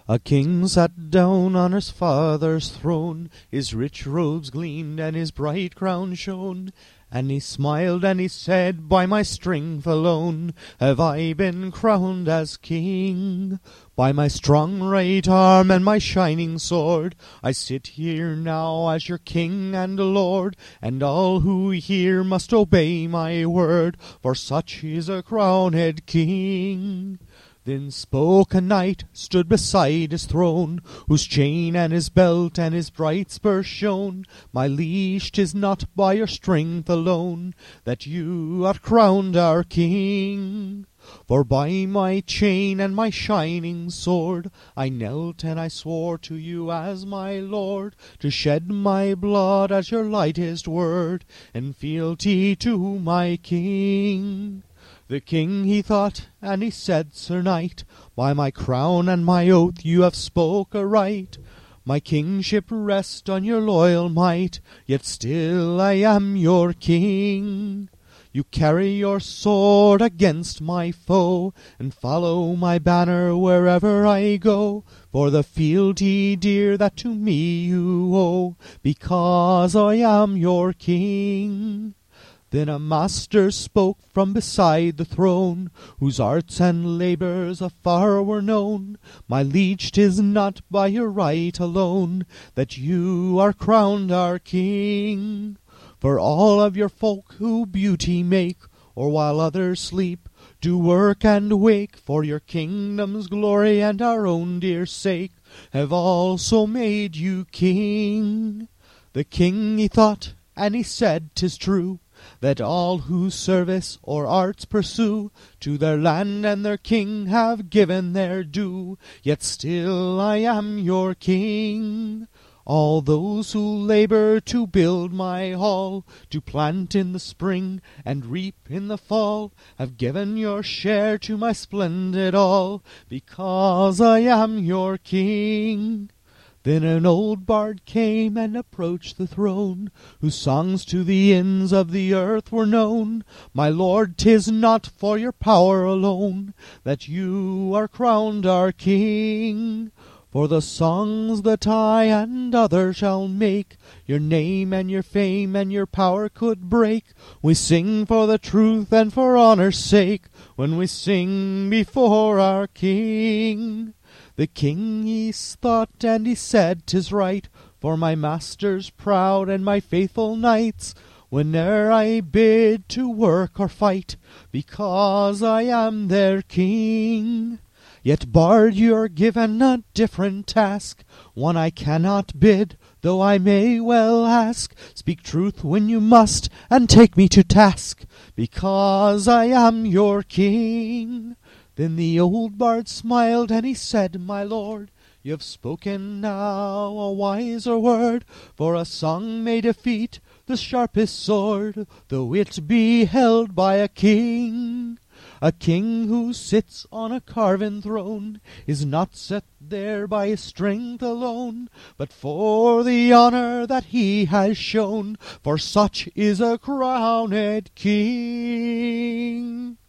A king sat down on his father's throne, his rich robes gleamed and his bright crown shone. And he smiled and he said, "By my strength alone have I been crowned as king. By my strong right arm and my shining sword I sit here now as your king and lord, and all who hear must obey my word, for such is a crowned king." Then spoke a knight, stood beside his throne, whose chain and his belt and his bright spurs shone. "My liege, 'tis not by your strength alone that you are crowned our king. For by my chain and my shining sword I knelt and I swore to you as my lord, to shed my blood as your lightest word, in fealty to my king." The king he thought, and he said, "Sir knight, by my crown and my oath you have spoke aright. My kingship rests on your loyal might, yet still I am your king. You carry your sword against my foe, and follow my banner wherever I go, for the fealty dear that to me you owe, because I am your king." Then a master spoke from beside the throne, whose arts and labours afar were known. "My liege, 'tis not by your right alone that you are crowned our king. For all of your folk who beauty make, or while others sleep, do work and wake, for your kingdom's glory and our own dear sake, have also made you king." The king he thought, and he said, "'Tis true that all who service or arts pursue to their land and their king have given their due, yet still I am your king. All those who labour to build my hall, to plant in the spring and reap in the fall, have given your share to my splendid all, because I am your king." Then an old bard came and approached the throne, whose songs to the ends of the earth were known. "My lord, 'tis not for your power alone that you are crowned our king. For the songs that I and others shall make, your name and your fame and your power could break. We sing for the truth and for honour's sake, when we sing before our king." The king he thought, and he said, "'Tis right, for my masters proud and my faithful knights, whene'er I bid to work or fight, because I am their king. Yet, bard, you're given a different task, one I cannot bid, though I may well ask. Speak truth when you must, and take me to task, because I am your king." Then the old bard smiled, and he said, "My lord, you've spoken now a wiser word, for a song may defeat the sharpest sword, though it be held by a king. A king who sits on a carven throne is not set there by his strength alone, but for the honour that he has shown, for such is a crowned king."